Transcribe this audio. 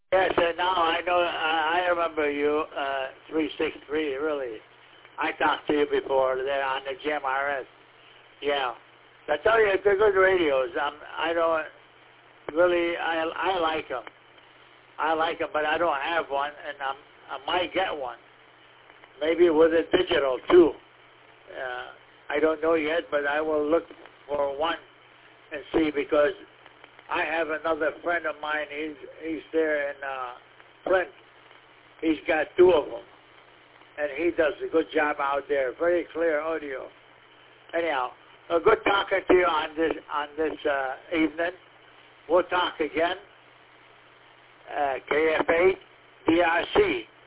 Yes, and now I know, I remember you, 363, really. I talked to you before there on the GMRS. Yeah. I tell you, they're good radios. I don't really, I like them. I like them, but I don't have one, and I might get one. Maybe with a digital, too. I don't know yet, but I will look for one and see, because I have another friend of mine. He's there in Flint. He's got two of them, and he does a good job out there. Very clear audio. Anyhow, good talking to you on this evening. We'll talk again. KFA DRC.